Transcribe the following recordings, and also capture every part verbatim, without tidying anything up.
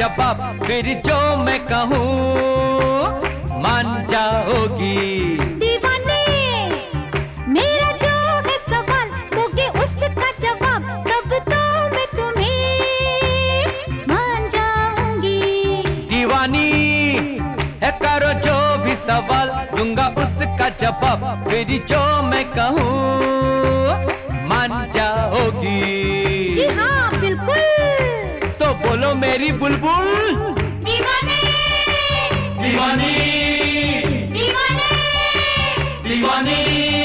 जवाब, फिर जो मैं कहूँ मान जाओगी। दीवाने, मेरा जो है सवाल दोगे उसका जवाब, तब तो मैं तुम्हें मान जाऊंगी। दीवानी है, करो जो भी सवाल, दूंगा उसका जवाब, फिर जो मैं कहूँ मान जाओगी। जी हाँ बिल्कुल। तो बोलो मेरी बुलबुल। दीवाने, दीवानी, दीवाने, दीवानी।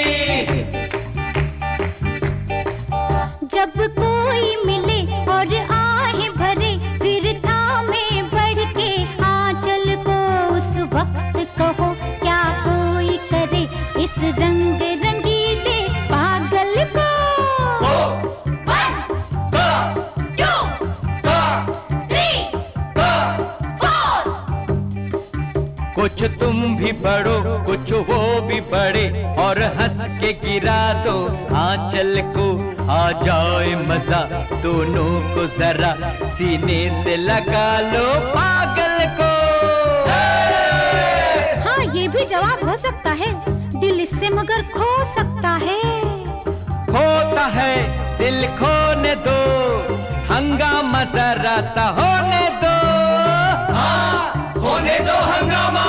जब कोई मिले और आहें भरे, फिर थामे बढ़ के आंचल को, उस वक्त कहो क्या कोई करे इस रंग रंगीले पागल को। One, two, three, four। कुछ तुम भी बढ़ो, कुछ वो भी बढ़े, और हंस के गिरा दो आंचल को। आ जाए मजा दोनों को, जरा सीने से लगा लो पागल को। हाँ ये भी जवाब हो सकता है, दिल इससे मगर खो सकता है। खोता है दिल खोने दो, हंगामा जरा सा होने दो। हाँ होने दो हंगामा।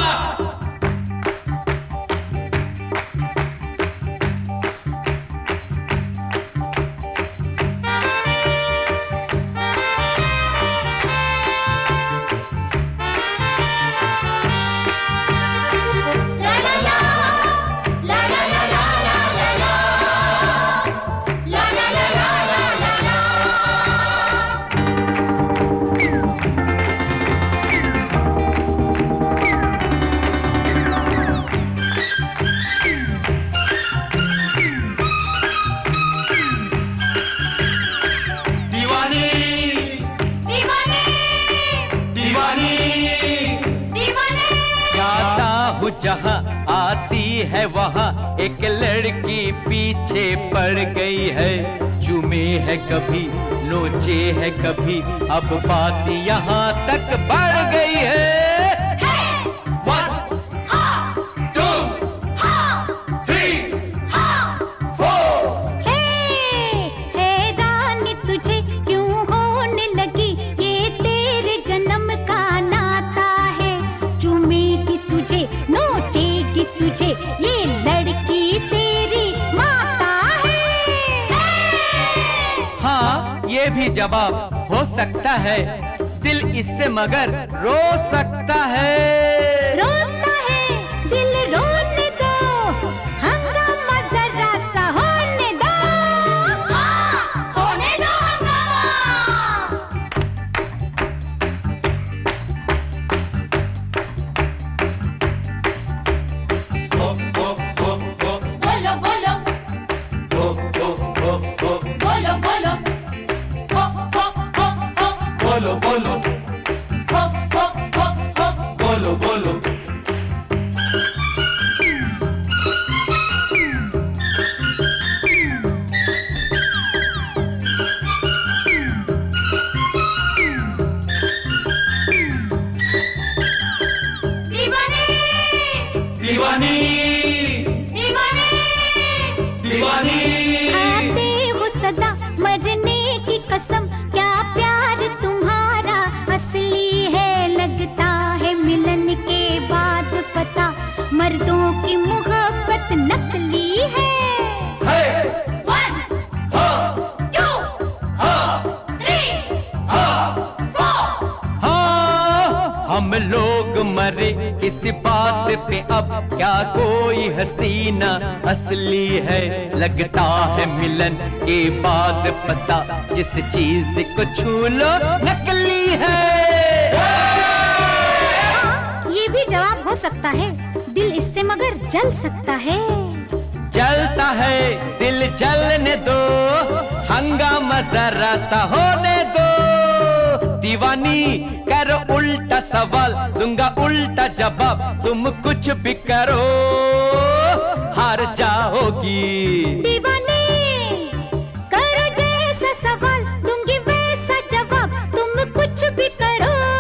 जहाँ आती है वहाँ एक लड़की पीछे पड़ गई है। चूमे है कभी, नोचे है कभी, अब बात यहाँ तक बढ़ गई है। One, two, three, four। हे रानी तुझे क्यों होने लगी, ये तेरे जन्म का नाता है। चूमेगी तुझे, नोचेगी तुझे, ये लड़की तेरी माता है। हाँ ये भी जवाब हो सकता है, दिल इससे मगर रो सकता है। रोता है दिल, रोने दो, हंगामा जरा सा होने दो। हाँ, होने दो हंगामा। बोलो बोलो, बोलो बोलो, बोलो बोलो, बोलो बोलो। दीवाने, दीवानी, दीवाने, दीवानी। खाते हो सदा मरने की कसम, क्या प्यार तुम्हारा असली है। लगता है मिलन के बाद पता, मर्दों की मोहब्बत नकली है। One, two, three, four। हाँ हम लोग मरे किसी बात पे, अब क्या कोई हसीना असली है। लगता है मिलन के बाद पता, जिस चीज को छू लो नकली है। हाँ, ये भी जवाब हो सकता है, दिल इससे मगर जल सकता है। जलता है दिल जलने दो, हंगामा जरा सा होने दो। दीवानी करो उल्टा सवाल, दूंगा उल्टा जवाब, तुम कुछ भी करो हार जाओगी। दीवाने करो जैसा सवाल, दूंगी वैसा जवाब, तुम कुछ भी करो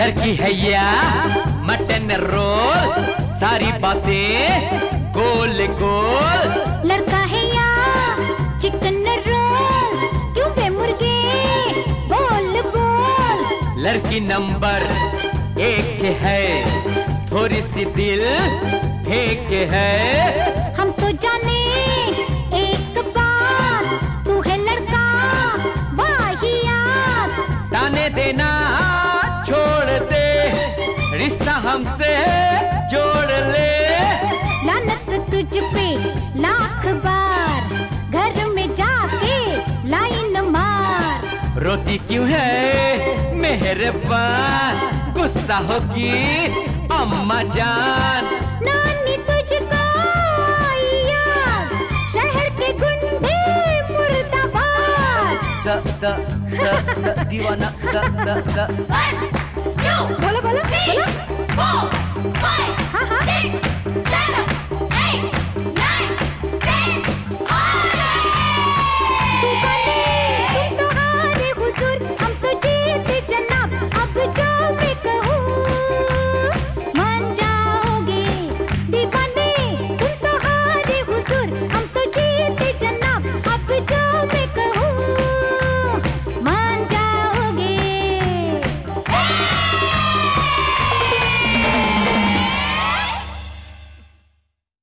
लड़की है या मटन रोल, सारी बातें गोल गोल। लड़का है या चिकन रोल, क्यों बे मुर्गे बोल बोल। लड़की नंबर एक है, थोड़ी सी दिल फेंक है। हम तो जाने एक बार, तू है लड़का वाहियात। ताने देना छोड़ दे, रिश्ता हमसे जोड़ ले। लानत तुझ पे लाख बार, घर में जाके लाइन मार। रोती क्यों है मेहरबान, गुस्सा होगी अम्मा जान। नानी तुझको आई याद, शहर के गुंडे मुर्दाबाद। द द द द दीवाना द द द। बोलो बोलो बोलो। हाँ हाँ।